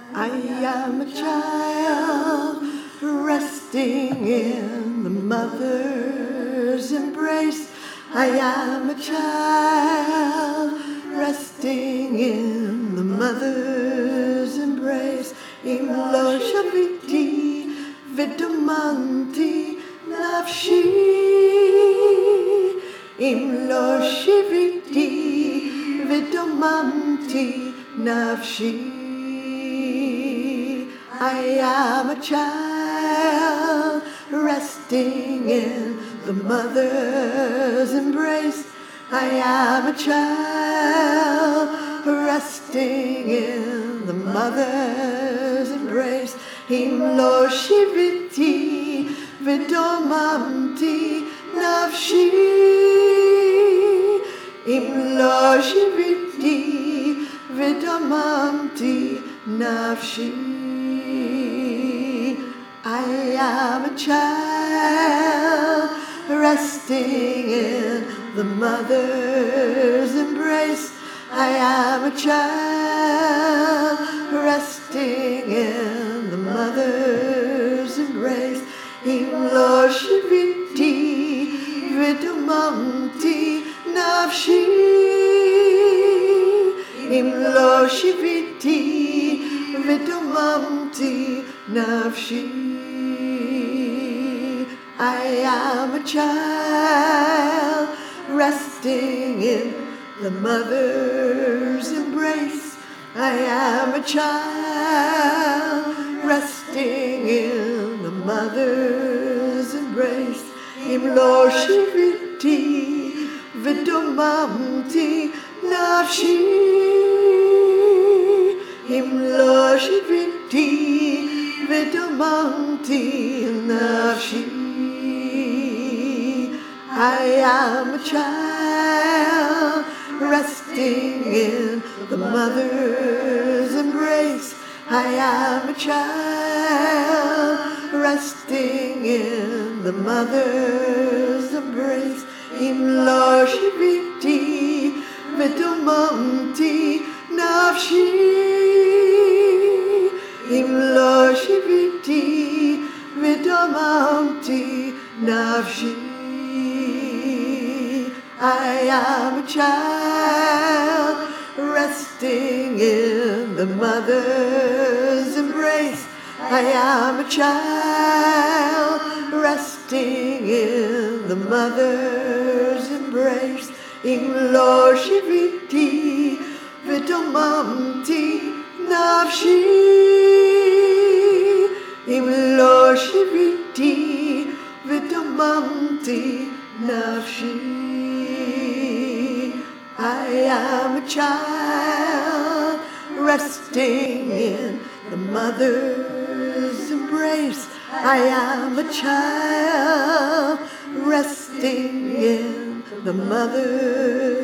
I am a child resting in the mother's embrace. I am a child resting in the mother's embrace. Im lo shaviti vidamanti nafshi. Im lo shaviti vidamanti nafshi. I am a child resting in the mother's embrace. I am a child resting in the mother's embrace. Im lo shiviti vidomamti nafshi. Im lo shiviti vidomamti nafshi. I am a child resting in the mother's embrace. I am a child resting in the mother's embrace. Im lo shiviti vidomamti nafshi. Im lo shiviti vidomamti nafshi. I am a child resting in the mother's embrace. I am a child resting in the mother's embrace. Im lo shiviti vidomamti nafshi. Im lo shiviti vidomamti nafshi. I am a child resting in the mother's embrace. I am a child resting in the mother's embrace. Im lo shiviti vidomamti nafshi. Im lo shiviti vidomamti nafshi. I am a child resting in the mother's embrace. I am a child resting in the mother's embrace. Im lo shiviti vidomamti nafshi. Im lo shiviti vidomamti nafshi. I am a child resting in the mother's embrace. I am a child resting in the mother's